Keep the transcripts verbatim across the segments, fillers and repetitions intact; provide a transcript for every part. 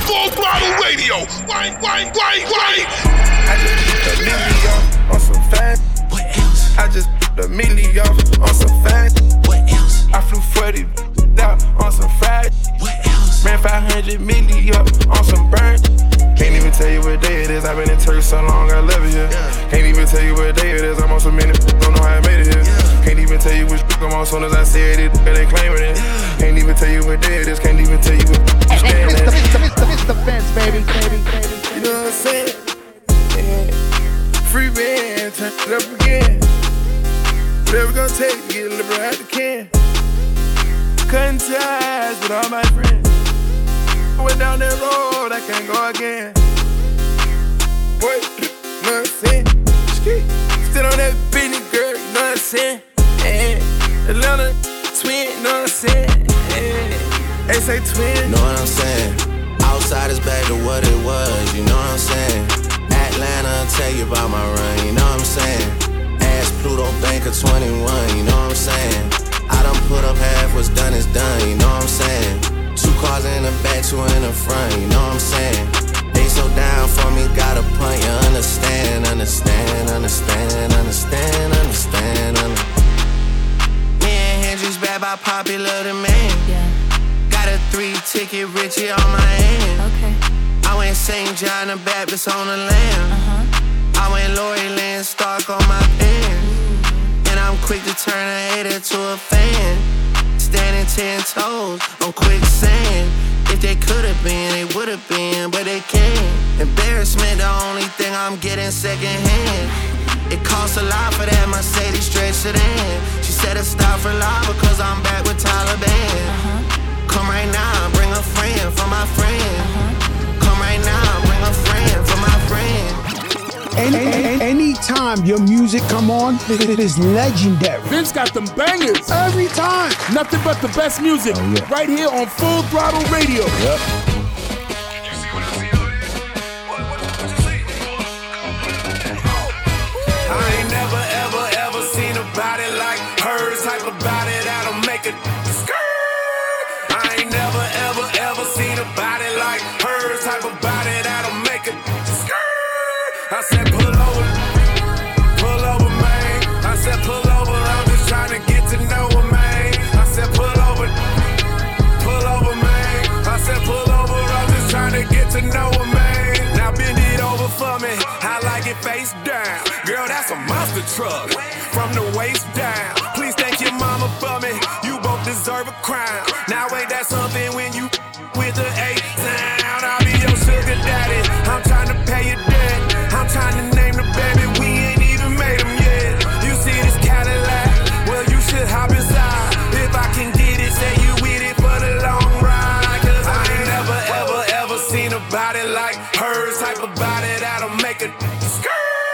Full Throttle Radio. Wine, wine, wine, wine. I just put a million on some fat. What else? I just put a million on some fat. What else? I flew forty out on some Friday. What else? Ran five hundred million on some burn. Can't even tell you what day it is. I've been in Turkey so long, I love it here. Yeah. Can't even tell you what day it is. I'm on so many, don't know how I made it here. Yeah. Can't even tell you which I'm on soon as I said it, they claiming it. Yeah. Can't even tell you what day it is. Can't even tell you what you stand at. It's the fence, baby, baby, baby. You know what I'm saying? Yeah. Free band, turn it up again. Whatever gonna take to get a liberal out the can. Cutting ties with all my friends. I went down that road, I can't go again. Boy, you know what I'm saying? Still on that business, girl, you know what I'm saying? Hey, Atlanta twin, you know what I'm saying? Hey, they say twin. Know what I'm saying? Outside is back to what it was, you know what I'm saying? Atlanta, I'll tell you about my run, you know what I'm saying? Ask Pluto, bank of twenty-one, you know what I'm saying? I done put up half, what's done is done, you know what I'm saying? Two cars in the back, two in the front, you know what I'm saying? They so down for me, got a punt, you understand, understand, understand, understand, understand, understand. Me and Hendrix back by popular demand. Yeah. Got a three-ticket Richie on my hand. Okay. I went Saint John the Baptist on the land. Uh-huh. I went Lori Lynn Stark on my pen. Ooh. And I'm quick to turn a hater to a fan. Standing ten toes on quicksand. If they could've been, they would've been, but they can't. Embarrassment, the only thing I'm getting secondhand. It costs a lot for that Mercedes stretch sedan. She said it's stop for life because I'm back with Taliban. Uh-huh. Come right now, bring a friend for my friend. Uh-huh. Come right now, bring a friend for my friend. Any, any, anytime your music come on, it is legendary. Vince got them bangers. Every time. Nothing but the best music. Oh, yeah. Right here on Full Throttle Radio. Yep. I ain't never, ever, ever seen a body like hers. Type of body that'll make it skirt. I ain't never, ever, ever seen a body like hers. Type of body that'll make it skirt. I said pull over, pull over, man. I said pull over, I'm just trying to get to know her, man. I said pull over, pull over, man. I said pull over, I'm just trying to get to know her, man. Now bend it over for me, I like it face down. Girl, that's a monster truck, from the waist down. Please thank your mama for me, you both deserve a crown. Now ain't that something when you with the eight sound? I'll be your sugar daddy, I'm trying to pay your debt. I'm trying to name the baby, we ain't even made him yet. You see this Cadillac, well you should hop inside. If I can get it, say you with it for the long ride. Cause I ain't never, ever, ever seen a body like hers. Type of body that'll make it skirt.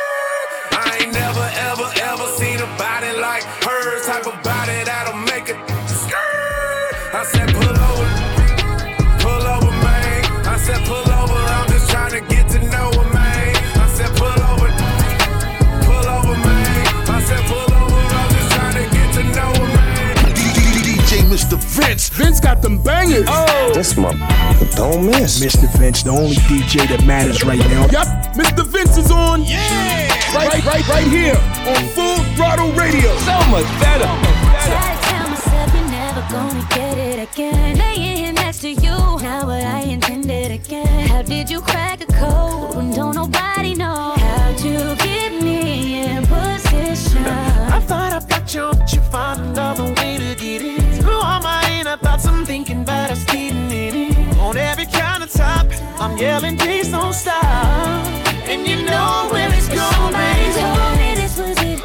I ain't never, ever, ever seen a body like hers. Type of body that'll make it skirt. I said pull over, pull over, man. I said pull over, I'm just trying to get to know her, man. I said pull over, pull over, man. I said pull over, I'm just trying to get to know her, man. D J Mister Vince. Vince got them bangers. Oh, this my don't miss. Mister Vince, the only D J that matters right now. Yep, Mister Vince is on. Yeah, right, right, right, right here on Full Throttle Radio. So much better. Try to tell myself you're never gonna get it again. Laying here next to you, not what I intended again. How did you crack a code when don't nobody know? How'd you get me in position? I thought I got you, but you found another way to get in. Through all my end, I thought I'm thinking about us getting in it. On every countertop, I'm yelling, please don't stop. And you know where it's going. Somebody told me this was it.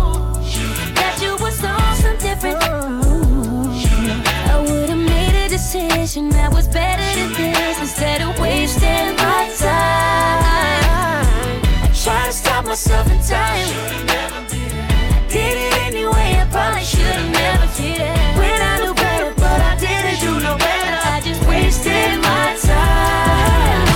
That you was on some different. I would've made a decision that was better than this. Instead of wasting my time, I try to stop myself in time. I did it anyway, I probably should've never did it. When I knew better, but I didn't do no better. I just wasted my time.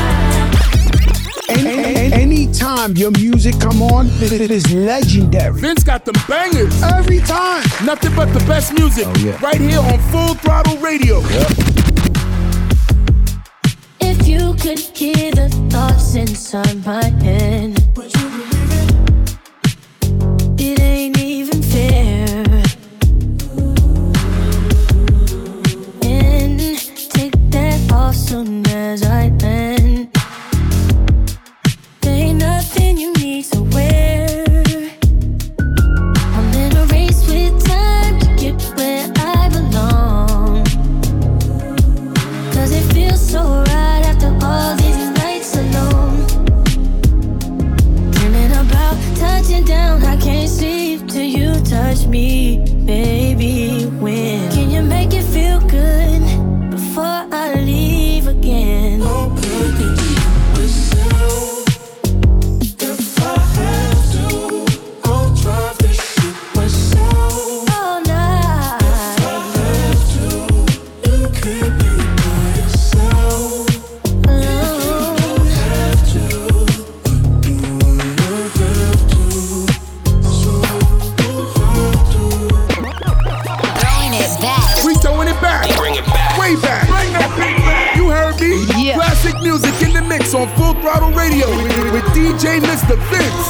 Any, anytime your music come on, it is legendary. Vince got them bangers. Every time. Nothing but the best music. Oh, yeah. Right here on Full Throttle Radio. Yep. If you could could hear the thoughts inside my head. But you believe it? It ain't even fair. And take that off soon as I land. There ain't nothing you need to wear. I'm in a race with time to get where I belong. Cause it feels so right after all these nights alone. Dreaming about touching down, I can't sleep till you touch me, baby. When can you make it feel good before I leave again? Oh, baby, myself. If I have to, I'll drive this shit myself. All night. If I have to, you can't be by yourself. Alone. If you have to, you have to. So you have to. Throwing it back. We throwing it back. Bring it back. Way back. Bring that beat back. You heard me? Yeah. Classic music in the mix on Full Throttle Radio with D J Mister Vince.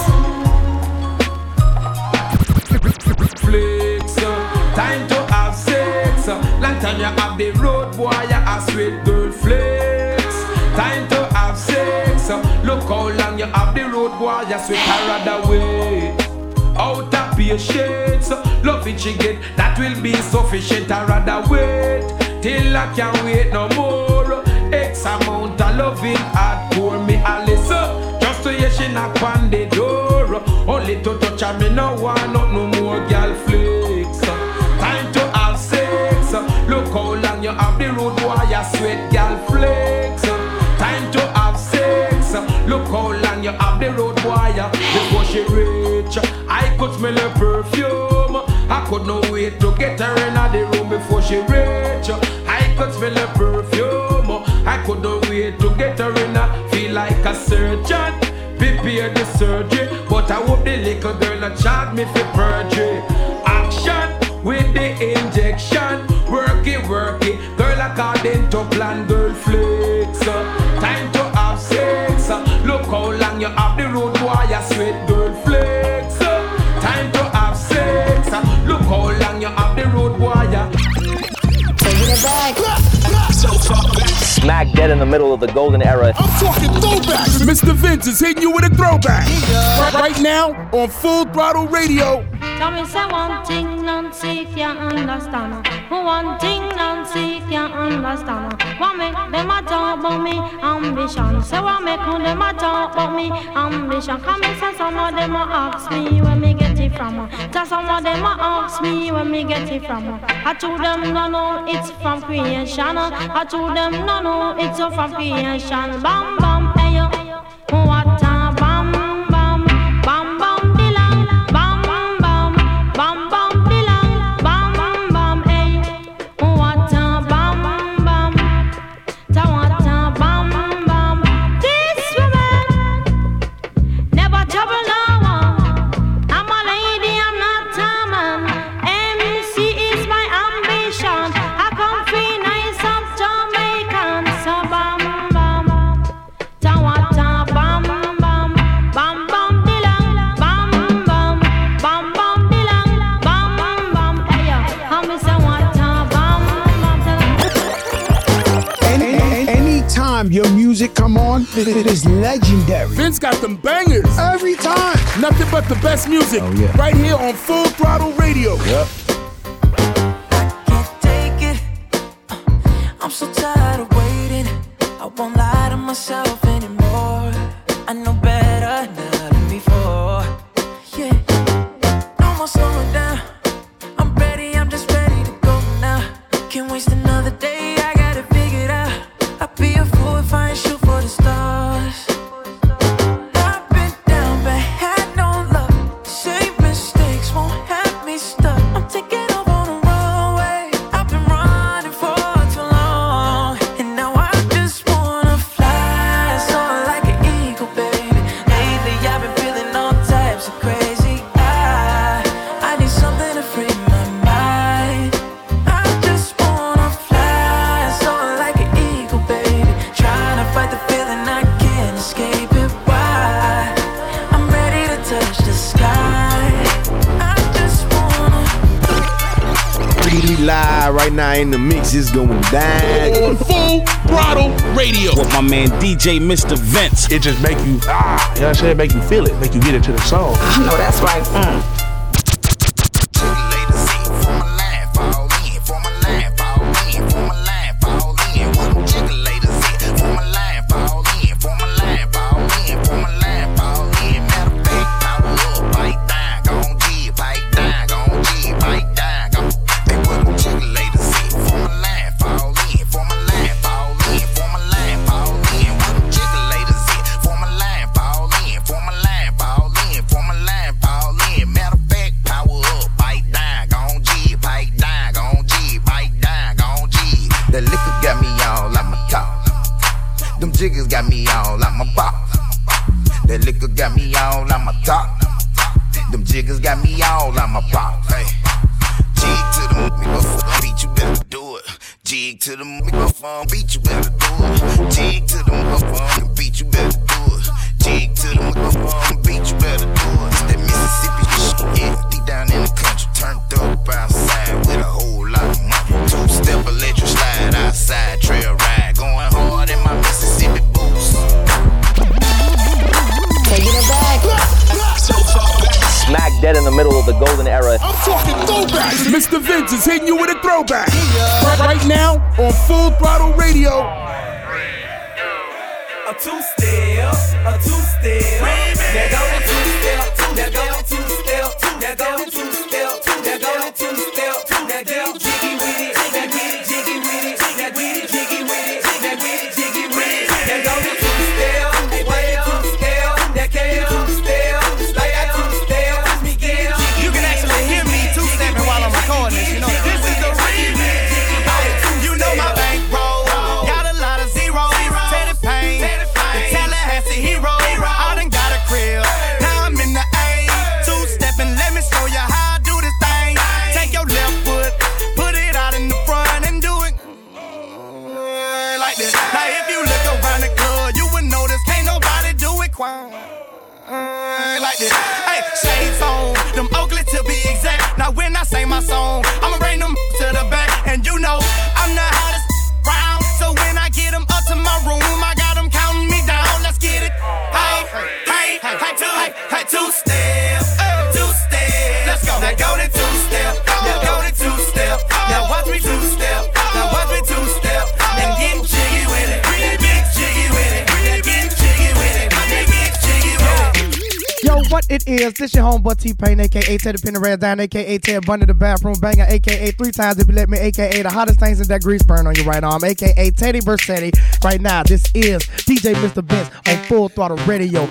Flex, uh, time to have sex. uh, Long time you have the road boy, you a sweet girl flex. Time to have sex. uh, Look how long you have the road boy, you sweet her other way. Out of patience, uh, love it she get, that will be sufficient. I rather wait till I can't wait no more. X amount of loving hardcore me Alice, uh, just to hear she knock on the door. Only to touch her, me no want not no more girl flex. Time to have sex. Look how long you have the road boy, you sweet girl flex. Time to have sex. Look how long you have the road boy. Before she reach, I could smell her perfume. I could not wait to get her in the room before she reach. I could smell her perfume. I could not wait to get her in. Feel like a surgeon. Prepare the surgery, but I hope the little girl not charge me for perjury. Action with the injection, work it, work it, girl according to plan, girl flex. Time to have sex. Look how long you have the road boy, you sweet girl flex. Time to have sex. Look how long you have the road boy. Taking it back. Smack dead in the middle of the golden era. I'm talking throwbacks. Mister Vince is hitting you with a throwback. Right, right now on Full Throttle Radio. Tell me say one thing Nancy can't understand. One thing Nancy can't understand. What make them a talk about me ambition? Say what make them a talk about me ambition? Come and say some of them a ask me where me get it from. Tell some of them a ask me where me get it from. I told them no no it's from creation. I told them no no it's from creation. Bam bam hey yo, what a bam bam bam bam bilang. Bam bam bam bam bilang. Bam bam hey, what a bam bam. Ta what a bam bam. This woman never trouble no one. I'm a lady, I'm not a man. M C is my ambition. I come free nice up Jamaican. So bam bam, ta what a bam bam, bam bam bilang, bam bam, bam bam bilang, bam bam. Hey yo, how me say what a bam bam. Any, any, anytime your music come on, it, it is legendary. Vince got them bangers. Every time. Nothing but the best music. Oh, yeah. Right here on Full Throttle Radio. Yep. Can't take it. Uh, I'm so tired of waiting. I won't lie to myself anymore. I know better now than before. Yeah. No more slowing down. I'm ready, I'm just ready to go now. Can't waste another day, I got it figured out. I'd be a fool if I ain't shoot for the stars. I've been down but had no luck. Same mistakes won't have me stuck. I'm taking off on the runway. I've been running for too long, and now I just wanna fly. right now in the mix, it's going down. Full Throttle Radio with my man D J Mister Vince. It just make you, ah, you know what I'm saying? Make you feel it, make you get into the song. I know that's right. Mm. Jiggers got me all on my pop. That liquor got me all on my top. Them jiggers got me all on my pop. Hey, jig to the microphone beat, you better do it. Jig to the microphone beat, you better do it. Jig to the microphone beat, you better do it. Jig to the microphone beat, you better do it. It's that Mississippi shit, yeah, deep down in the country, turned up outside with a whole lot of money. Two step electric slide outside, trail ride, going hard in my Mississippi boots. Taking it back. Smack dead in the middle of the golden era. I'm talking throwbacks. Mister Vince is hitting you with a throwback. Right, right now on Full Throttle Radio. A two-step, a two-step. There go the two-step, there go the two-step, there go the two-step, there go the two-step, there go jiggy with it, that with it, jiggy with it, that with it, jiggy with it, that with it, jiggy with it. There go the two-step, they way two-step, that can two-step, like that two-step, me get jiggy. You can actually hear me two-stepping while I'm recording this, you know that. This is the remix. You know my bankroll, got a lot of zeros, Teddy Payne, the Tallahassee hero. I done got a crib, now I'm in the A. Two-stepping, let me show you how I do this thing. Take your left foot, put it out in the front and do it like this. Now if you look around the club, you would notice can't nobody do it quite like this. Hey, shades on, them Oakley to be exact. Now when I say my song, I'ma bring them to the back. And you know, I'm the hottest round. So when I get them up to my room, I got them counting me down. Let's get it. Hey, hey, hey, hey, two, hey, hey, two-step, two-step. Let's go. Now go to two-step, now go to two-step. Now watch me two-step, now watch me two-step. And get jiggy with it, get jiggy with it, get jiggy with it, get jiggy with it. Yo, what it is, this your homeboy T-Pain, a k a. Teddy Pendergrass down, a k a. Ted Bundy, the bathroom banger, a k a three times if you let me, a k a the hottest things in that grease burn on your right arm, a k a. Teddy Versetti. Right now, this is D J Mister Vince on Full Throttle Radio.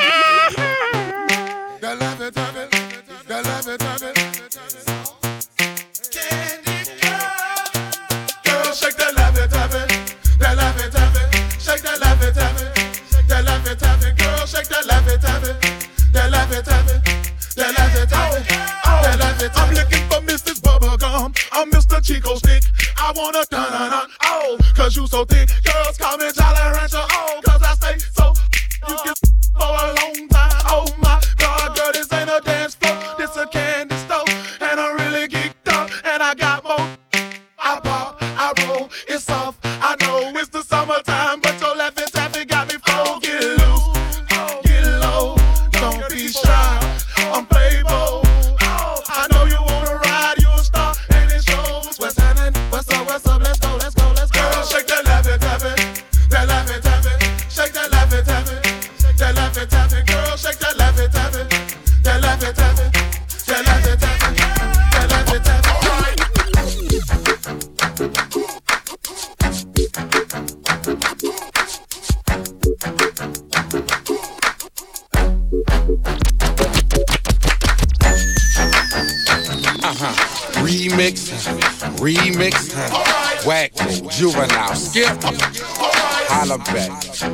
Girl, shake that laffy taffy, that laffy taffy, shake that laffy taffy, that laffy taffy. Girl, shake that laffy taffy, that laffy taffy, that laffy taffy, that laffy taffy. I'm looking for Missus Bubblegum, I'm Mister Chico Stick. I wanna dun dun dun, oh, cause you so thick. Girls call me Jolly Rancher, oh, cause I stay so. You can for a long time, oh my God, girl, this ain't a dance floor, this a candy store, and I'm really geeked up, and I got more. I pop, I roll, it's soft, I know it's the summertime, but your laffy taffy got me full. Get loose, get low, don't be shy, I'm Playboy. I know you wanna ride, you a star, and it shows. What's happening? What's up? What's up? Let's go, let's go, let's go. Girl, shake that laffy taffy, that laffy taffy, shake that laffy taffy, that laffy taffy. Girl, shake that laffy taffy, that laffy taffy, that laffy taffy, that laffy taffy. All right. Uh-huh. Remix, remix, whack, juvenile, skip, holla back.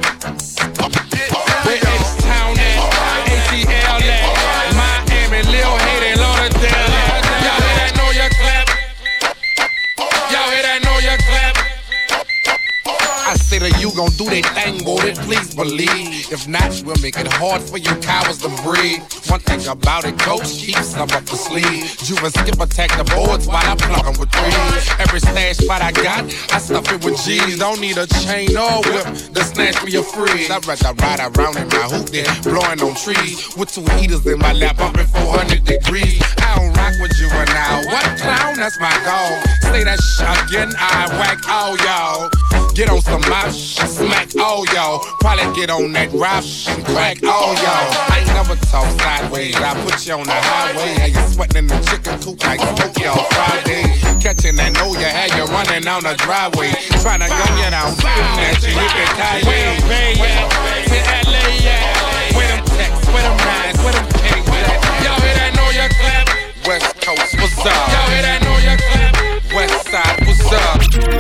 Where H-Town at, A T L at, Miami, Lil Haiti, Lauderdale at. Y'all hear that, know your clap. Y'all hear that, know your clap. I say to you gon' do they thing, boy, it please believe. If not, we'll make it hard for you cowards to breathe. One thing about it, coach, keep some up the sleeve. You and Skip attack the boards while I plug them with threes. Every stash spot I got, I stuff it with G's. Don't need a chain or whip to snatch me a freeze. I'd rather ride around in my hoop than blowing on trees. With two heaters in my lap, up at four hundred degrees. I don't rock with you and now. What clown? That's my goal. Say that shit again, I whack all y'all. Get on some mouth, smack all y'all. Probably get on that rap and crack all y'all. I ain't never talk sideways. I put you on the highway. How you sweating in the chicken coop like Smokey on Friday. Catching that know you had you running down the driveway. Trying to gun you down, shooting at you, you can tie. Where them Bay at? Where L A at? Where them Texas? Where them Nines? Where them Kings at? Y'all hear that know you clap? West Coast, what's up? Y'all hear that know you clap? West Side, what's up?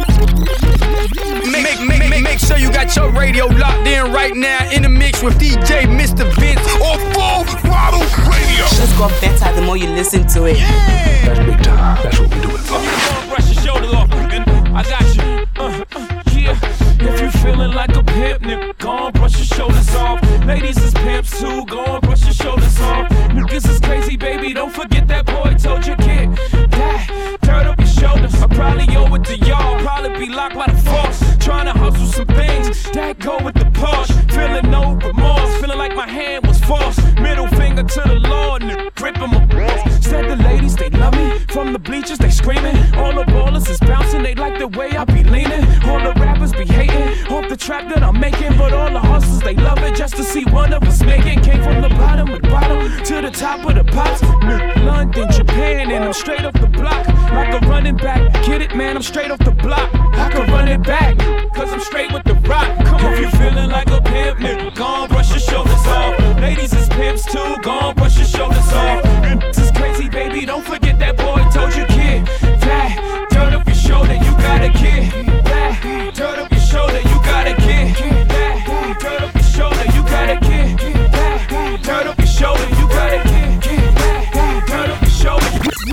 Make, make, make, make sure you got your radio locked in right now in the mix with D J Mister Vince on Full Throttle Radio. Just go better the more you listen to it. Yeah. That's big time. That's what we do it for. Come on, brush your shoulders off, nigga. I got you. Uh, uh, yeah. If you feeling like a pimp, nigga, go on, brush your shoulders off. Ladies is pimps too, go on, brush your shoulders off. Niggas is crazy, baby, don't forget that boy told you, kid. That, turn up your shoulders. I probably owe it to y'all, probably be locked by the force. Trying to hustle some things that go with the Porsche. Feeling no remorse, feeling like my hand was forced. Middle finger to the law, nigga, gripping my balls. Said the ladies, they love me. From the bleachers, they screaming. All the ballers is bouncing, they like the way I be leaning. All the rappers be hating off the trap that I'm making. But all the hustlers, they love it just to see one of us making. Came from the bottom of the bottom to the top of the pops. London, Japan, and I'm straight off the block. Like a running back, get it, man, I'm straight off the block. I can run it back, cause I'm straight with the rock. Come on, if you feeling like a pimp, nigga, go on, brush your shoulders off. Ladies is pimps too, go on, brush your shoulders off. This is crazy, baby, don't forget that boy told you, kid. That, turn up your shoulder, you got a kid. That, turn up your shoulder, you got a kid. That, turn up your shoulder, you got a kid. That, turn up your shoulder, you got a kid. That, turn up your shoulder.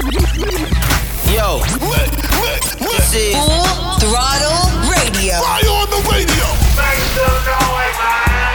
Yo, this is Full Throttle Radio. Fly on the radio. Make some noise, man.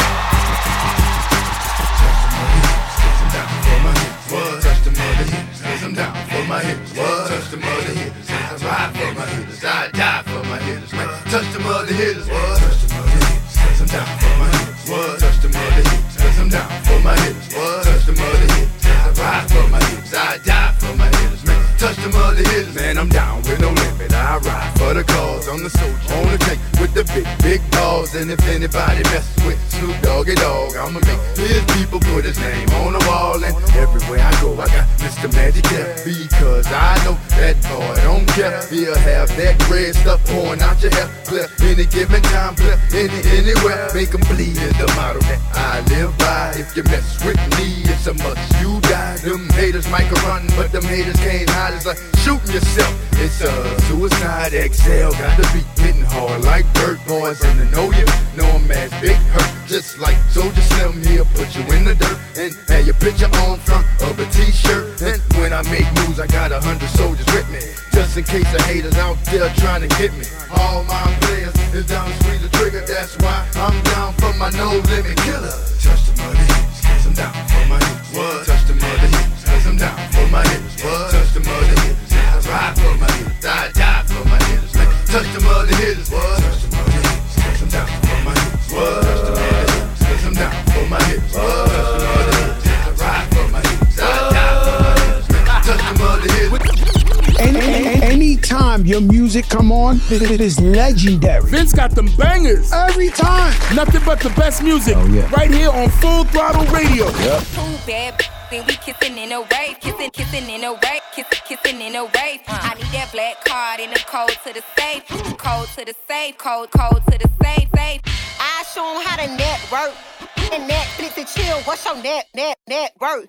Touch the mother hips, cause I'm down for my hips. What? Touch the mother hips, I ride for my hips. I die for my hips, man. Touch the mother hips. What? Touch the mother hips, cause I'm down for my hips. What? Touch the mother hips, cause I'm down for my hips. What? Touch the mother hips, I ride for my hips. I die for my hips, man. Touch the mother hips, man. I'm down with no limit. I ride for the cause. I'm the soldier on the tank with the big, big balls. And if anybody messes with Snoop Doggy Dogg, I'ma make his people put his name on the wall. And everywhere I go, I got Mister Magic there. Because I know that boy don't care. He'll have that red stuff pouring out your hair. Clear any given time, clear any, anywhere. Make them bleed is the motto that I live by. If you mess with me, it's a must you die. Them haters might run, but them haters can't hide. It's like shooting yourself. It's a suicide X L. Gotta be hitting hard like dirt boys. And to know you, know I'm as big hurt. Just like Soldier Slim, he'll put you in the dirt. And have your picture on front of a t-shirt. And when I make moves, I got a hundred soldiers with me. Just in case the haters out there trying to hit me. All my players is down to squeeze the trigger. That's why I'm down for my no limit killer. Touch the mother hips, cause I'm down for my hips. What? Touch the mother hips, cause I'm down for my hips. What? Touch the mother hips, I ride for my hips. I die for my hips. Like, touch the mother hips. What? Touch the mother hips, cause I'm down for my hips. What? Touch the mother hips, cause I'm down for my hips. What? Touch the mother hips, I ride for my hips. I die for my hips. Like, touch the mother hips. Any, any, anytime your music come on, it, it is legendary. Vince got them bangers. Every time. Nothing but the best music. Oh, yeah. Right here on Full Throttle Radio. Yep. Two bad then we kissing in a wave, kissing, kissing in a wave, kissing, kissing in a wave. I need that black card in the code to the safe, code to the safe, code, code to the safe, safe. I show 'em how to network. And Netflix and chill, what's your net, net, net worth?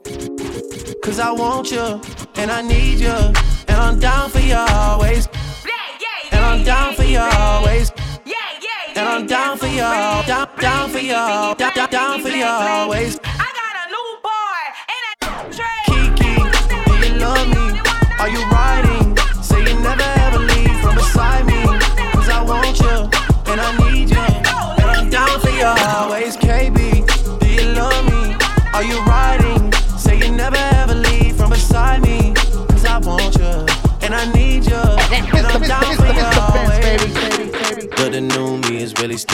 Cause I want you, and I need you, and I'm down for you always. And I'm down for you always. And I'm down for you, down, down for you, down, down, down for you always. I got a new boy, and a Kiki, do you love me? Are you riding? Say you never ever leave from beside me. Cause I want you, and I need you.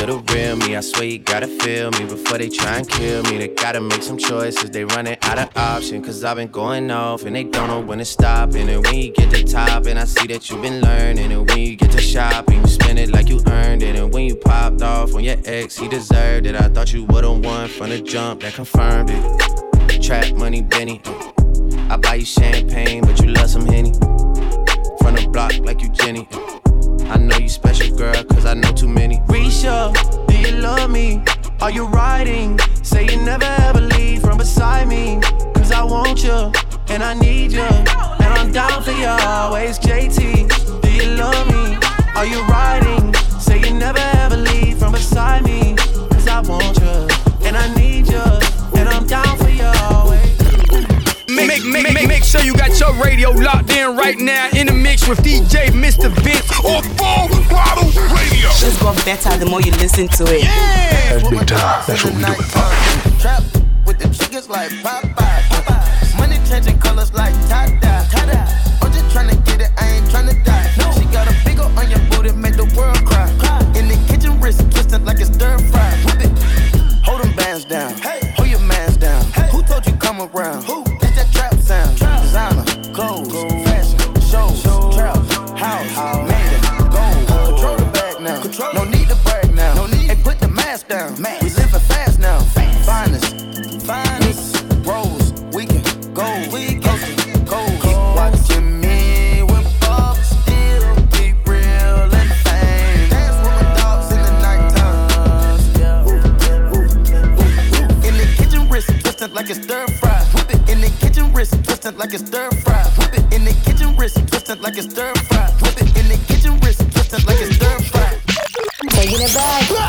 to the real me. I swear you gotta feel me before they try and kill me. They gotta make some choices, they running out of options. Cause I've been going off and they don't know when to stop. And then when you get to top, and I see that you've been learning. And when you get to shopping, you spend it like you earned it. And when you popped off on your ex, he deserved it. I thought you would've won from the jump, that confirmed it. Trap money, Benny. I buy you champagne, but you love some Henny. From the block like you Jenny. I know you special, girl, cause I know too many. Risha, do you love me? Are you riding? Say you never ever leave from beside me. Cause I want you, and I need you. And I'm down for you always, J T. Do you love me? Are you riding? Say you never ever leave from beside me. Cause I want you, and I need you. And I'm down for you always. Make, make, make, make sure you got your radio locked in right now in the mix with D J Mister Vince on Full Throttle Radio. It's going better the more you listen to it. Yeah. That's big time. That's what we do. Trap with the chickens like Popeye. Popeye. Money changing colors like tie-dye. Tie-dye. I'm just trying to get it, I ain't trying to die. No. She got a big ol' on your booty, make the world cry. cry. In the kitchen, wrist twisting like it's stir fry. Whip it. Hold them bands down. Hey. Hold your mans down. Hey. Who told you come around? Who? Trap sound, trap. Designer, clothes, gold. Fashion, shows, show. Trap, house, house. Made it, gold. Control the bag now, Control. No need to brag now. No need. Hey, put the mask down. Mask. We living fast now. Fast. Finest, finest, rose, we can go, we can go. Keep watching me when Bob still be real and fame. Dance with my dogs in the nighttime. Yeah. Ooh, ooh, ooh, ooh. In the kitchen, wrist twisted like it's stir fry. In the kitchen, wrist twisted like it's stir fry. Whip it in the kitchen, wrist twisted like it's stir fry. Whip it in the kitchen, wrist twisted like it's stir fry. Taking it back.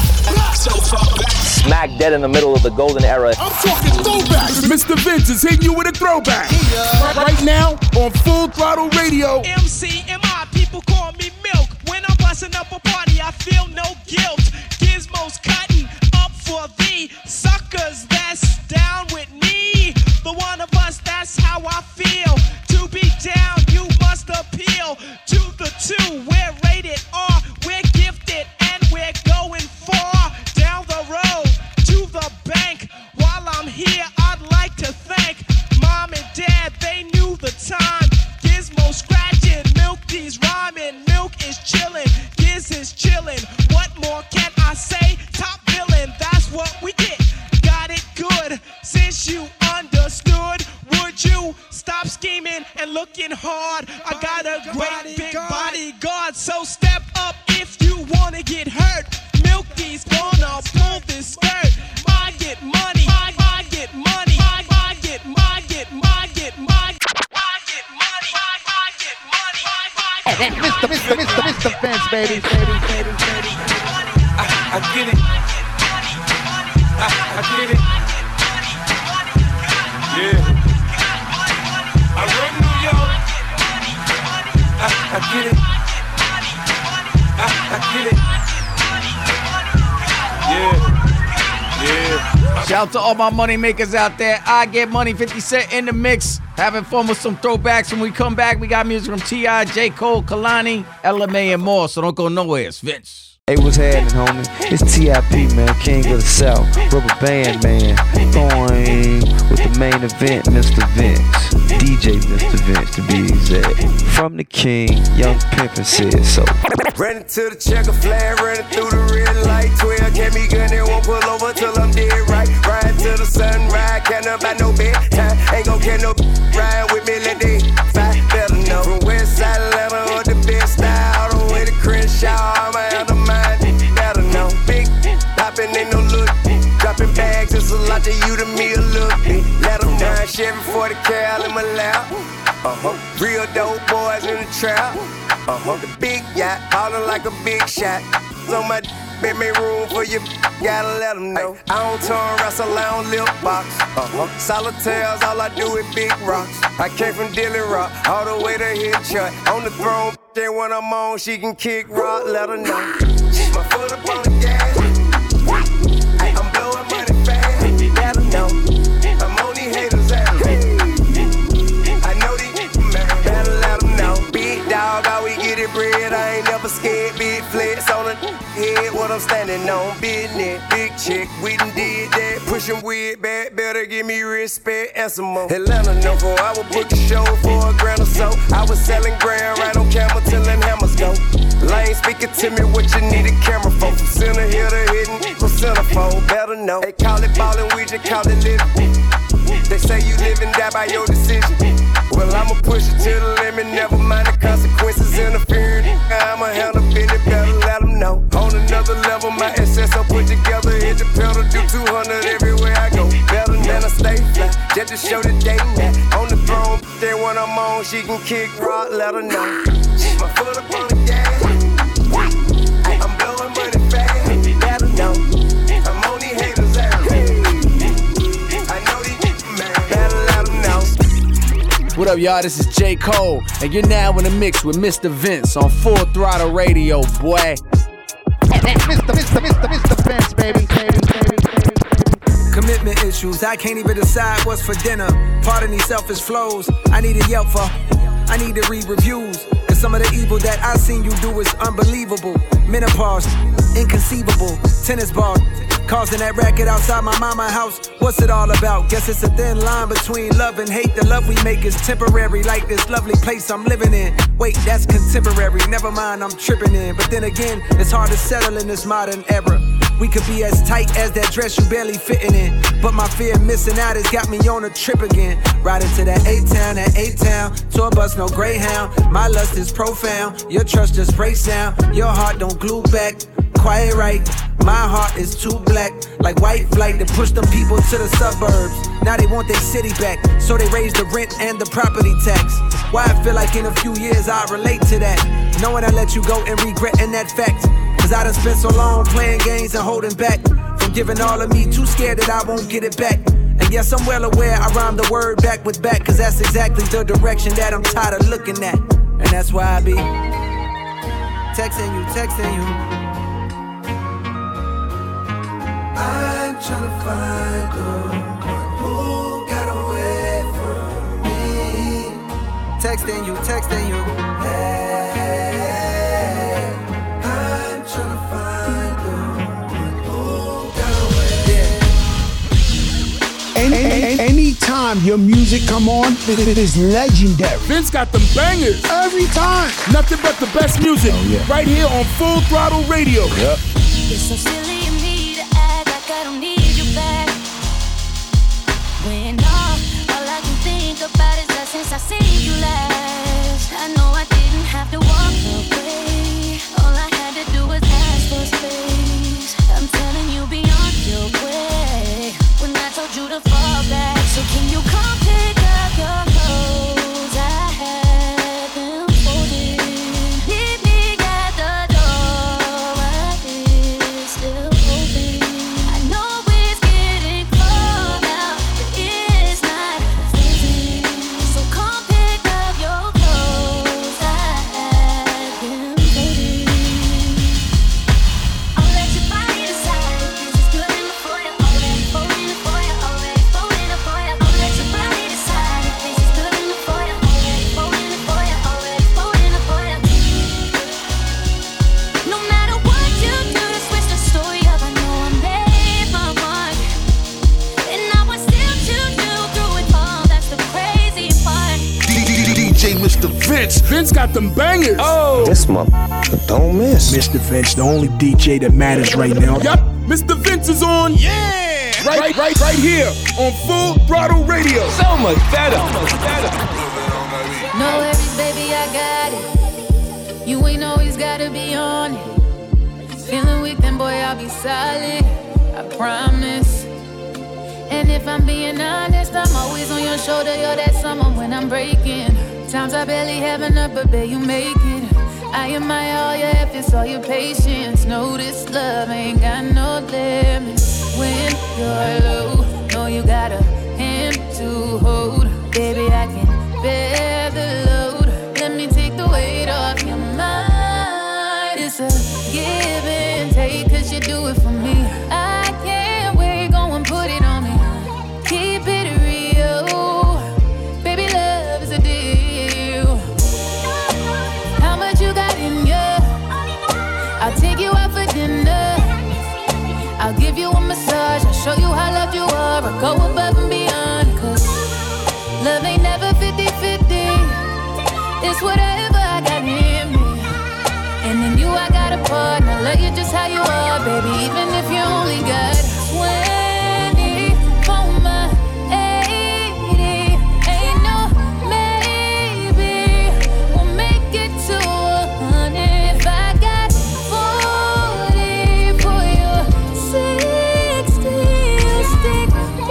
Smack dead in the middle of the golden era. I'm talking throwbacks. Mister Vince is hitting you with a throwback. Yeah. Right now on Full Throttle Radio. M C M I, people call me Milk. When I'm busting up a party, I feel no guilt. Gizmos cutting up for the suckers that's down with me. The one of us, that's how I feel. To be down, you must appeal to the two. We're rated R, we're gifted, and we're going far down the road to the bank. While I'm here, I'd like to thank Mom and Dad, they knew the time. Gizmo scratching, Milk D's rhyming, Milk is chilling, Giz is chilling. What more can I say? Top villain, that's what we get. Got it good, since you understood. Would you stop scheming and looking hard? I got a great big bodyguard, so step up if you wanna get hurt. Milky's gonna pull this skirt. I get money, I, I get money, I, I get, I get, I get, I get money, I, I get money, I, I get Mister Mister Mister Mister Vince, baby, baby, baby, baby. I, I get it. I, I get it. Yeah. I run New York. I, I get it. I, I get it. Yeah. Yeah. Shout out to all my money makers out there. I Get Money, fifty Cent in the mix. Having fun with some throwbacks. When we come back, we got music from T I, J. Cole, Kalani, L M A, and more. So don't go nowhere. It's Vince. Hey, what's happening, homie? It's T I P, man, King of the South, Rubber Band, man. Going with the main event, Mister Vince, D J Mister Vince to be exact. From the King, Young Pimpin' said so. Running to the checker flag, running through the red light. twelve, get me gun and won't pull over till I'm dead right. Riding to the sunrise, can't about no bedtime. Ain't gon' get no ride with me, let they fight. Better know from West Side Atlanta or the best style, all the way to Crenshaw. I'm out of mind. Better know, big poppin' ain't no look. Dropping bags, it's a lot to you, to me a little bit. Let them down, Chevy forty cal in my lap. Uh-huh, real dope boys in the trap. Uh-huh, the big yacht, ballin' like a big shot. On my make me room for you, gotta let them know. I don't turn wrestle, I don't lip box. Uh-huh, solitaires, all I do is big rocks. I came from Dilly Rock, all the way to Hitchhut. On the throne, then when I'm on, she can kick rock, let her know. My foot up on the gas. Ay, I'm blowing money fast. Gotta know. I'm on these haters' ass. I know these man. Better let them know. Big dog, how we get it bread. I ain't never scared. Big flex on the head. What I'm standing on business. Big chick, we done did that. Pushing weird back, better give me respect and some more. Atlanta know for I would book a show for a grand or so. I was selling grand right on camera till them hammers go. Lane speaking to me what you need a camera for. From center here to hidden, from centerfold, better know. They call it ballin', we just call it living. They say you live and die by your decision. Well, I'ma push it to the limit, never mind the consequences interfering. I'ma handle it, better let them know. On another level, my S S I put together, hit the pedal, do two hundred everywhere I go. Better than I stay fly, just to show the day now. On the throne, then when I'm on, she can kick rock, let her know. My foot up on the gas, I'm blowing money fast, let her know. I'm on these haters' ass. What up, y'all? This is J. Cole, and you're now in the mix with Mister Vince on Full Throttle Radio, boy. Mister Mister Mister Mister Vince, baby, baby, baby, baby. Commitment issues, I can't even decide what's for dinner. Pardon these selfish flows, I need a Yelp for. I need to read reviews, cause some of the evil that I seen you do is unbelievable. Menopause, inconceivable, tennis ball, causing that racket outside my mama's house. What's it all about? Guess it's a thin line between love and hate. The love we make is temporary, like this lovely place I'm living in. Wait, that's contemporary, never mind, I'm tripping in. But then again, it's hard to settle in this modern era. We could be as tight as that dress you barely fitting in. But my fear of missing out has got me on a trip again. Riding to that A-Town, that A-Town. Tour bus, no Greyhound. My lust is profound. Your trust just breaks down. Your heart don't glue back. Quiet right. My heart is too black. Like white flight to push them people to the suburbs. Now they want their city back. So they raise the rent and the property tax. Why I feel like in a few years I'll relate to that. Knowing I let you go and regretting that fact. Cause I done spent so long playing games and holding back from giving all of me, too scared that I won't get it back. And yes, I'm well aware I rhyme the word back with back, cause that's exactly the direction that I'm tired of looking at. And that's why I be texting you, texting you. I'm tryna find the one who got away from me. Texting you, texting you. Hey. Any, anytime your music come on, it is legendary. Vince got them bangers. Every time. Nothing but the best music. Oh, yeah. Right here on Full Throttle Radio. Yep. It's so silly of me to act like I don't need you back. When all, all I can think about is that since I seen you last. I know I didn't have to walk away. All I had to do was ask for space. I'm telling you beyond your way. When I told you to fall back, so can you come pick up your clothes? I had them folded. Meet me at the door. I is still open. I know it's getting cold now, but it's not freezing. So come pick up your clothes. I had them folded. I'll let your body decide if this is good enough for you. Already folding it for you. Already folding it for you. I'll let your body decide if this is good enough for you. Already folding it for you. Already folding it for you. No matter what you do to switch the story up, I know I made my mark, and I was still to do through it all. That's the crazy part. D J Mister Vince. Vince got them bangers. Oh. This month, don't miss. Mister Vince, the only D J that matters right now. Yup. Mister Vince is on. Yeah. Right, right, right, right here on Full Throttle Radio. So much better. So much better. No worries, baby, I got it. You ain't always gotta be on it. Feeling weak, then boy, I'll be solid. I promise. And if I'm being honest, I'm always on your shoulder. You're that someone when I'm breaking. Times I barely have enough, but babe, you make it. I admire all your efforts, all your patience. Know this love ain't got no limits. When you're low, know you got a hand to hold. Baby, I can bear the load. Let me take the weight off your mind. It's a give and take, cause you do it for me. I can't wait, go and put it on me. Keep it real. Baby, love is a deal. How much you got in you? I'll take you out for dinner. give you a massage, I'll show you how loved you are. I'll go above and beyond, cause love ain't never fifty-fifty. It's whatever I got in me. And in you I got a partner. Love you just how you are, baby, even if you only got twenty for my eighty. Ain't no maybe we'll make it to a hundred. If I got forty for your sixty, you'll stick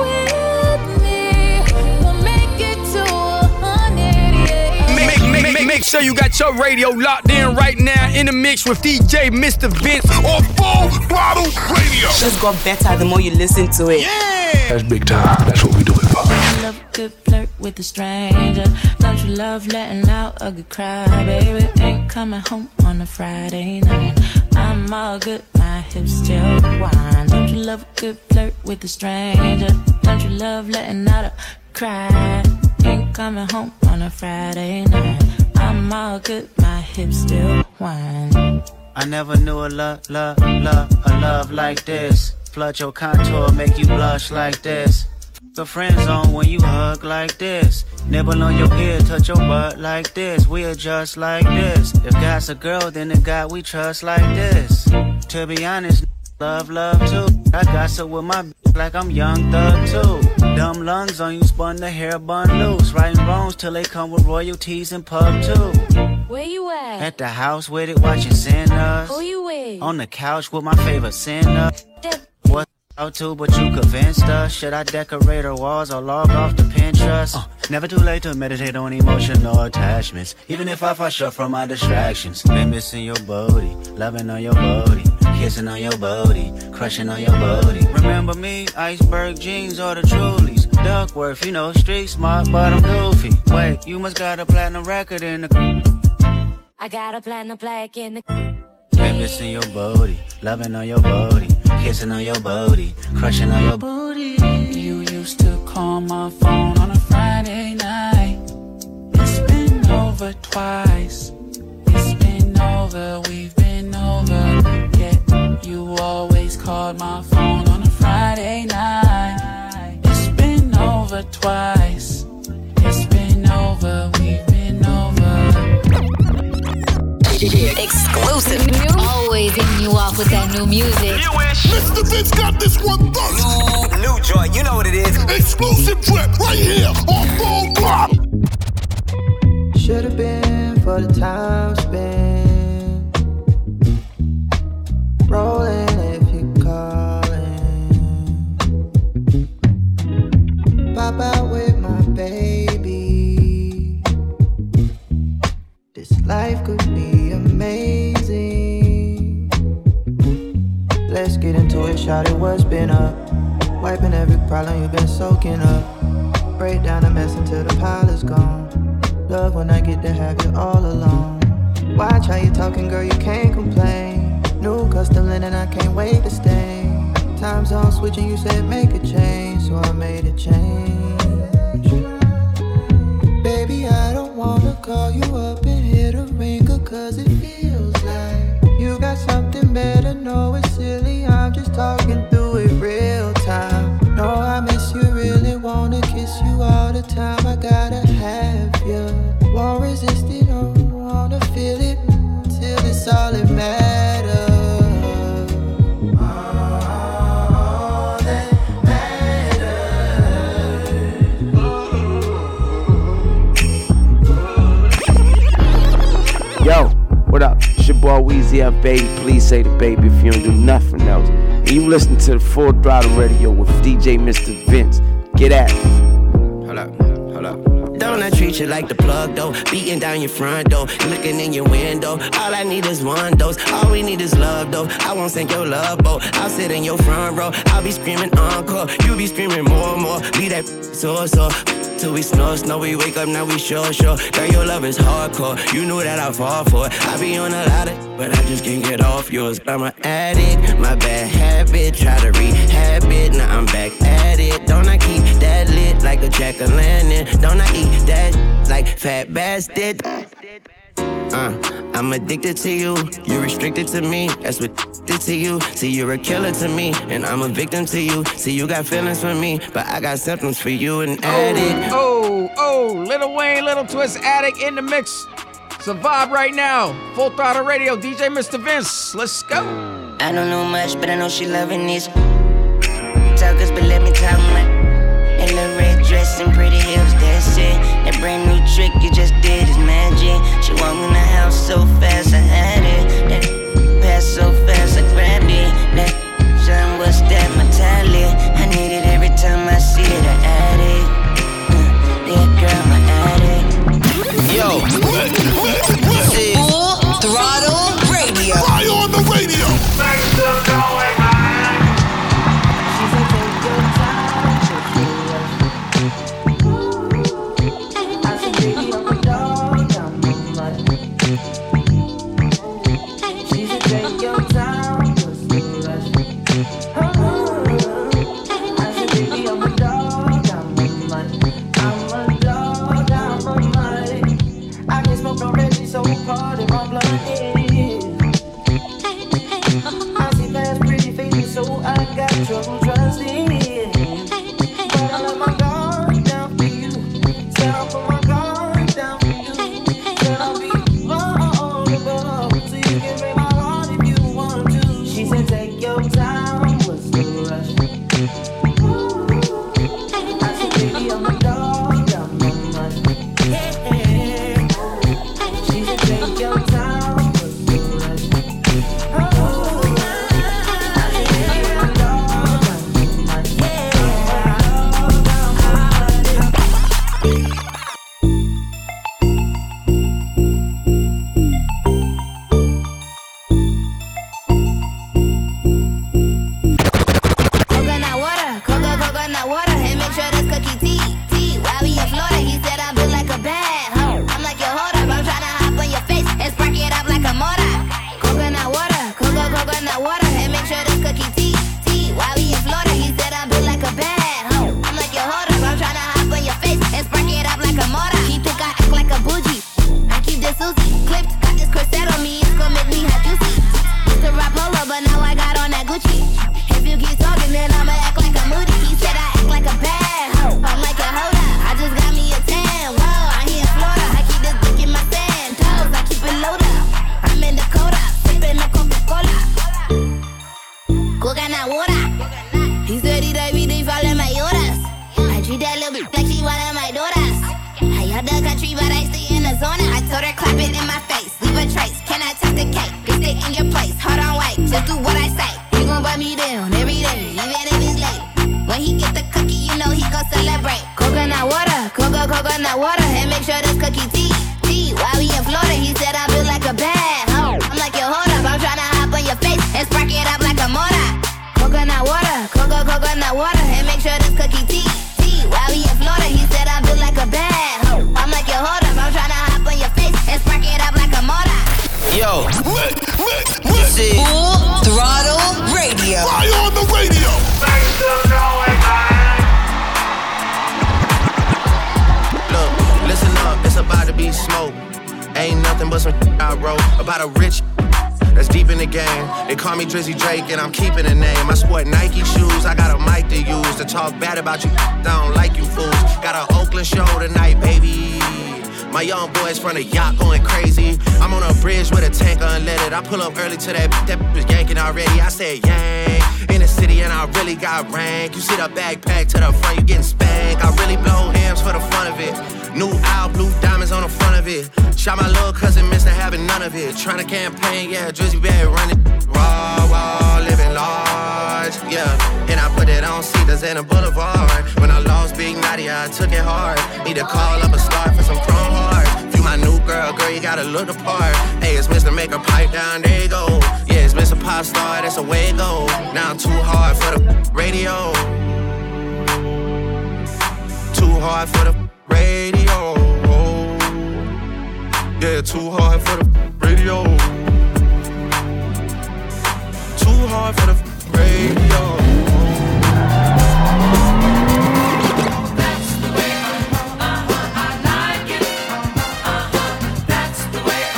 with me. We'll make it to a hundred, yeah. Make, make, make, make sure you got your radio locked in right now in the mix with D J Mister Vince on Full Throttle Radio. Just got better the more you listen to it. Yeah. That's big time. That's what we do it for. Love a good flirt with a stranger. Don't you love letting out a good cry, baby? Ain't coming home on a Friday night. I'm all good, my hips still whine. Don't you love a good flirt with a stranger? Don't you love letting out a cry? Ain't coming home on a Friday night. I'm all good, my hips still whine. I never knew a love, love, love, a love like this. Flood your contour, make you blush like this. The friend zone when you hug like this. Nibble on your ear, touch your butt like this. We adjust like this. If God's a girl, then the God we trust like this. To be honest, love, love too. I gossip with my bitch like I'm Young Thug too. Dumb lungs on you, spun the hair bun loose. Righting wrongs till they come with royalties and pub too. Where you at? At the house with it, watching sinners. Who you with? On the couch with my favorite sinner. What out to, but you convinced us. Should I decorate her walls or log off the Pinterest? Uh, never too late to meditate on emotional attachments. Even if I fall short from my distractions. Been missing your booty, loving on your booty, kissing on your booty, crushing on your booty. Remember me, iceberg jeans or the Trulies. Duckworth, you know, street smart, but I'm goofy. Wait, you must got a platinum record in the... I got a platinum plaque in the... Been missing your booty, loving on your booty, kissing on your booty, crushing on your booty. You used to call my phone on a Friday night. It's been over twice. It's been over, we've been over. Yet you always called my phone on a Friday night. It's been over twice. It's been over, we've been over. Exclusive. Always hitting you off with that new music. Mister Vince got this one first. New, new joint, you know what it is. Exclusive trip right here on Full Throttle. Should've been for the time spent rolling if you calling. Pop out with my baby. This life could be amazing. Let's get into it, shout it, what's been up? Wiping every problem you've been soaking up. Break down the mess until the pile is gone. Love when I get to have you all alone. Watch how you talking, girl, you can't complain. New custom linen, I can't wait to stain. Time zone switching, you said make a change, so I made a change. Baby, I don't wanna call you up and hit a ringer, cause it feels like you got something better. No, it's silly, I'm just talking through it real time. No, I miss you, really wanna kiss you all the time. I gotta have you. Won't resist it, don't wanna feel it till it's all that matters. All that matters. Yo, what up? It's your boy Weezy F, baby. Please say the baby if you don't do nothing else. And you listen to the Full Throttle Radio with D J Mister Vince. Get at it. Hold up, hold up. Don't I treat you like the plug, though? Beating down your front door, looking in your window. All I need is one dose. All we need is love, though. I won't sink your love boat. I'll sit in your front row. I'll be screaming encore. You be screaming more and more. Be that so so. Till we snore, snow, we wake up, now we sure, sure. Girl, your love is hardcore. You knew that I'd fall for it. I be on a lot of, but I just can't get off yours. I'm an addict, my bad habit. Try to rehab it, now I'm back at it. Don't I keep that lit like a jack-o'-lantern? Don't I eat that like fat bastard? Uh, I'm addicted to you, you're restricted to me. That's what did to you. See, you're a killer to me, and I'm a victim to you. See, you got feelings for me, but I got symptoms for you, an addict. Oh, oh, oh, Lil Wayne, Little Twist, Addict in the mix. It's a vibe right now. Full Throttle Radio, D J Mister Vince. Let's go. I don't know much, but I know she loving this. Talkers, but let me talk my. That little red dress and pretty heels, that's it. That brand new trick you just did is magic. She walked in the house so fast, I had it. That pass so fast, I grabbed it. That son, what's that, my talent? I need it every time I see it, I add it. Uh, that girl, my addict. Yo, Full Throttle Radio. Fly on the radio. Thanks for going, man. She said take your time. I said baby, I'm a dog, I'm a mutt. She said take your time, what's the rush? I said baby, I'm a dog, I'm a mutt. I'm a dog, I'm a mutt. I can smoke already, so part of my blood is. I see past pretty faces, so I got trouble trusting. But I let my guard down for you. Said I'll put my guard down for you. Said I'll be vulnerable, so you can break my heart if you want to. She said take your time, what's the rush? I said baby, I'm a dog, I'm a mutt. She said take your time, what's the rush? I said baby, I'm a dog, I'm a mutt. Coconut water, coco, coconut water, and make sure that's cookie tea, tea. While we in Florida, he said I built like a bad hoe. I'm like, yo, hold up, I'm tryna hop on your face and spark it up like a motor. Coconut water, coco, coconut water, and make sure that's cookie tea, tea. While we in Florida, he said I built like a bad hoe. I'm like, yo, hold up, I'm tryna hop on your face and spark it up like a motor. He think I act like a bougie. I keep this Susie clipped, got this corset on me, it's gonna make me have juicy. Used to rock polo, but now I got on that Gucci. If you keep talking, then I'ma act like a moody. He said I act like a bad hoe. I'm like a hold up, I just got me a tan. Whoa, I'm here in Florida, I keep this dick in my sand. Toes, I keep it loaded. I'm in Dakota, sipping the Coca-Cola. Coconut water. He said he'd every day follow my orders. I treat that little bitch like she one of my daughters. I out the country, but I stay in the zone. I told her clap it in my face, leave a trace. Can I touch the cake? They stay in your place. Hold on, wait, just do what I say. He gon' buy me down every day, even if it's late. When he get the cookie, you know he gon' celebrate. Coconut water, coco, coconut water, and make sure that's cookie tea, tea. While we in Florida, he said I feel like a bad hoe. I'm like, yo, hold up, I'm tryna hop on your face and spark it up like a motor. Coconut water, coco, coconut water, and make sure that's cookie tea, tea. While we in Florida, he said I feel like a bad hoe. I'm like, yo, hold up, I'm tryna hop on your face and spark it up like a motor. Yo, Full Throttle Radio. Fly on the radio. Thanks for going, man. look, listen up, it's about to be smoke. Ain't nothing but some I wrote about a rich that's deep in the game. They call me Drizzy Drake and I'm keeping the name. I sport Nike shoes, I got a mic to use to talk bad about you. I don't like you fools. Got an Oakland show tonight, baby. My young boys from the yacht going crazy. I'm on a bridge with a tank unleaded. I pull up early to that, that was yanking already. I said yang in the city and I really got rank. You see the backpack to the front, you getting spanked. I really blow hams for the fun of it. New owl, blue diamonds on the front of it. Shot my little cousin, missed having none of it. Tryna campaign, yeah, Drizzy Bad running. Raw, raw, living large, yeah. And I put it on Cedars and a Boulevard. When I lost Big Nadia, I took it hard. Need to call up a star for some chrome heart. You my new girl, girl, you gotta look the part. Hey, it's Mister Make a pipe down, there you go. Yeah, it's Mister Pop Star, that's the way it go. Now I'm too hard for the radio. Too hard for the radio. Yeah, too hard for the radio. Too hard for the radio. That's the way, uh-huh, I like it. Uh-huh, that's the way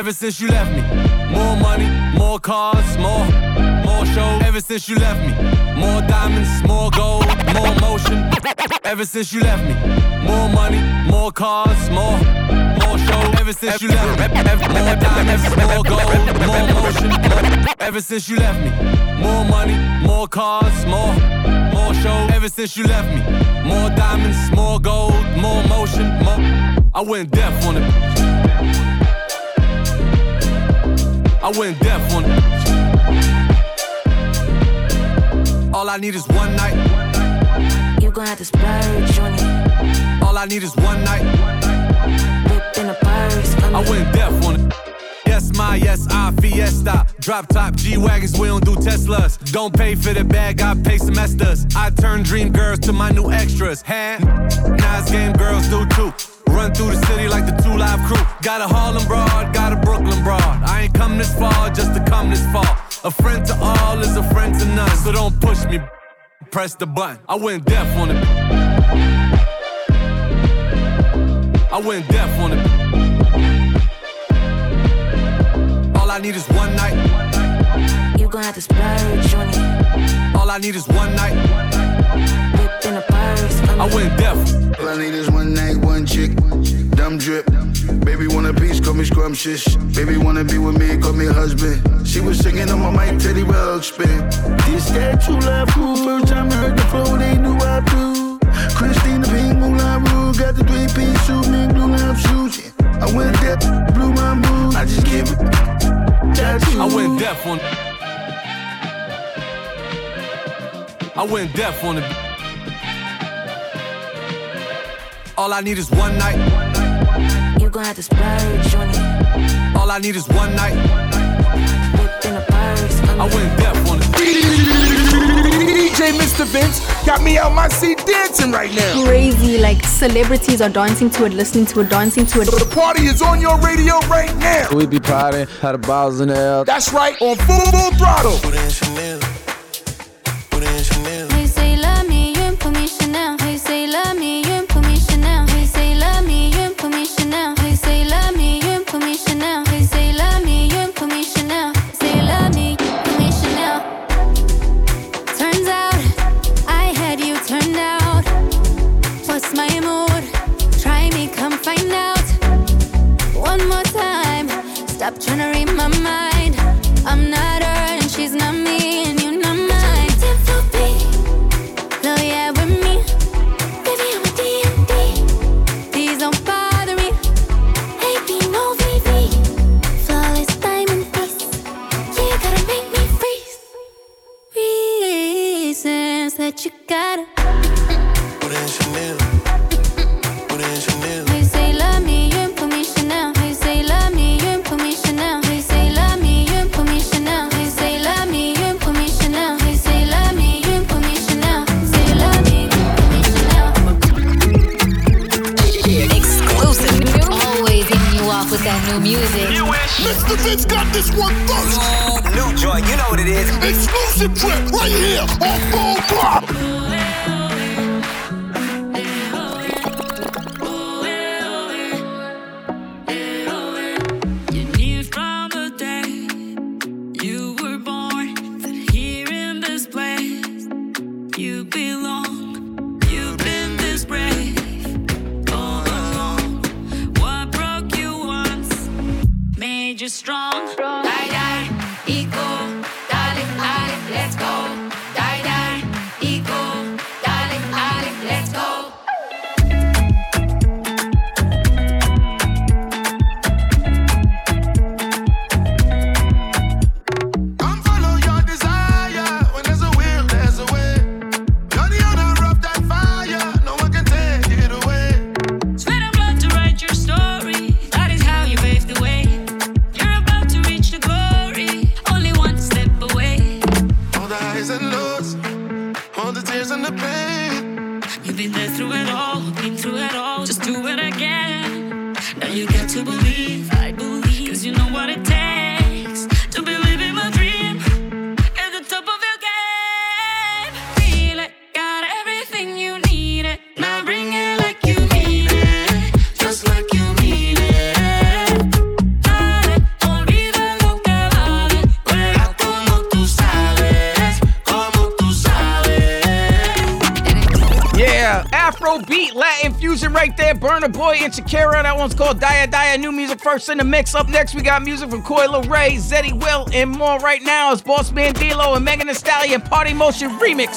Ever since you left me, more money, more cars, more, more shows. Ever since you left me, more diamonds, more gold, more motion. Ever since you left me, more money, more cars, more, more shows. Ever since you left me, more diamonds, more gold, more motion. More. Ever since you left me, more money, more cars, more, more shows. Ever since you left me, more diamonds, more gold, more motion. More. I went deaf on it. I went deaf on it. All I need is one night. You gon' have to splurge on it. All I need is one night. Whip in a purse for me. I went deaf on it. Yes, my, yes, I, Fiesta. Drop top G-Wagons, we don't do Teslas. Don't pay for the bag, I pay semesters. I turn dream girls to my new extras. Hand, nice game girls do too. Run through the city like the two Live Crew. Got a Harlem broad, got a Brooklyn broad. I ain't come this far just to come this far. A friend to all is a friend to none. So don't push me, press the button. I went deaf on it. I went deaf on it. All I need is one night. You gon' have to splurge on it. All I need is one night. Whip in a purse for me. I went deaf. All I need is one night, one chick, dumb drip. Baby want a piece, call me scrumptious. Baby wanna be with me, call me husband. She was singing on my mic, Teddy Ruxpin. This that true love fool, first time I heard the flow, they knew I do. Christina Pink, Moulin Rouge, got the three-piece suit, me blue love shoes. Yeah. I went deaf, blew my mood, I just give it. That's you. I went deaf on it. I went deaf on it. All I need is one night. You gon' have to splurge on it. All I need is one night. Whip in a purse for me. I went deaf on it. D J Mister Vince got me out my seat dancing right now. Crazy, like celebrities are dancing to it, listening to it, dancing to it. So the party is on your radio right now. We be partying, had the balls in the air. That's right, on full, full throttle. Hey, say love me, you ain't put me Chanel. Hey, say love me, you ain't put me Chanel. Hey, say love me, you ain't put me Chanel. Hey, say love me, you ain't put me Chanel. Hey, say love me, you ain't put me Chanel. Say love me, put me Chanel. Turns out I had you turned out. What's my mood? Try me, come find out. One more time, stop trying to read my mind. I'm not her and she's not me, and you're not mine. No, yeah, with me. Baby, I'm a D and D. Please don't bother me. A P, no V V. Flawless diamond piece. Yeah, you gotta make me freeze. Reasons that you gotta. Put in Chanel. Put in Chanel. Hey, say love me, you ain't put me Chanel. Hey, say love me, you ain't put me Chanel. Hey, say love me, you ain't put me Chanel. Hey, say love me, you ain't put me Chanel. Hey, say love me, you ain't put me Chanel. Say love me, you ain't put me Chanel. Exclusive. Always hitting you off with that new music. Mister Vince got this one first. New joint, you know what it is. Exclusive trip right here on Full Throttle. You're strong, die die, equal, darling, darling, let's go, die die, equal. Afrobeat, Latin fusion right there. Burna Boy and Shakira. That one's called Daya Daya. New music first in the mix. Up next, we got music from Coil Ray, Zeddy Will, and more. Right now, it's Boss Man D-Lo and Megan Thee Stallion Party Motion Remix.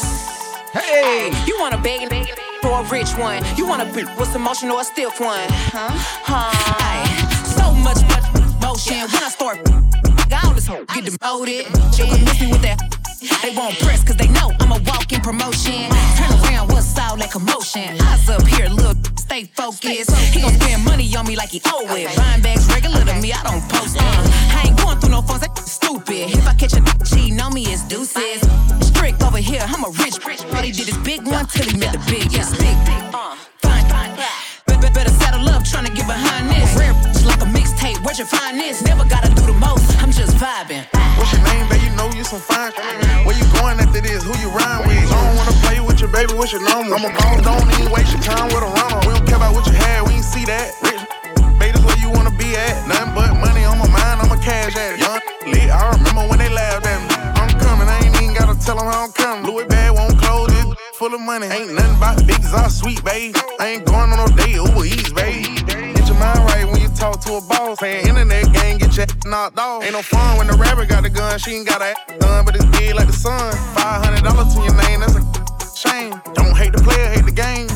Hey! You want a big, big, or a rich one? You want a big with emotion or a stiff one? Huh? Huh? Aye. So much motion. When I start, all this hoe get demoted. You can miss me with that. They won't press cause they know I'm a walking promotion. Turn around, what's all that commotion? Eyes up here, look, stay focused. He gon' spend money on me like he owe it. Buying bags regular to me, I don't post it. I ain't going through no phones, that stupid. If I catch a cheating on me, it's deuces. Strict over here, I'm a rich, rich. All he did is big one till he met the biggest. Big, big, uh, fine, fine. Better, better saddle up, tryna get behind this. Rare like a mixtape, where'd you find this? Never gotta do the most, I'm just vibing. What's your name, baby? You know you some fine. Where you going after this? Who you rhyme with? I don't wanna play with your baby, what's your number? I'm a boss, don't even waste your time with a runner. We don't care about what you had, we ain't see that. Rich, baby's where you wanna be at. Nothing but money on my mind, I'm a cash at it. Young, lit, I remember when they laughed at me. I'm coming, I ain't even gotta tell them how I'm coming. Louis bag won't close it, full of money. Ain't nothing about big exhaust sweet, babe. I ain't going on no date, Uber Eats, babe. Get your mind right when you talk to a boss. Saying internet gang, get your knocked off. Ain't no fun when the rapper got the gun, she ain't got a gun, but it's big like the sun. Five hundred dollars to your name, that's a shame. Don't hate the player, hate the game.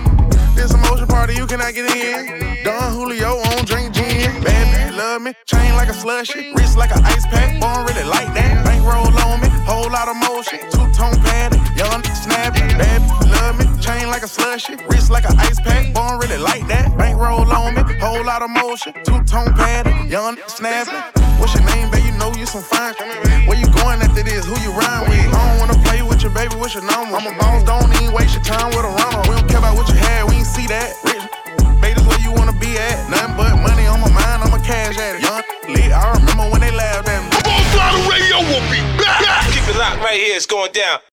This emotion party, you cannot get in. Don Julio on drink gin. Bad bitch love me, chain like a slushy, wrist like an ice pack. Born really like that. Bankroll on me, whole lot of motion. Two tone padded, young snappy. Bad bitch love me, chain like a slushy, wrist like an ice pack. Born really like that. Bankroll on me, whole lot of motion. Two tone padded, young snappy. What's your name, babe? You know you some fine. Where you going after this? Who you rhyme with? I don't wanna play with your baby, what's your number? I'm a boss, don't even waste your time with a runner. We don't care about what you had, we ain't see that. Rich, baby's where you wanna be at. Nothing but money on my mind, I'm a cash at it. Young, lit, I remember when they laughed at me. Full Throttle Radio will be back. Keep it locked right here, it's going down.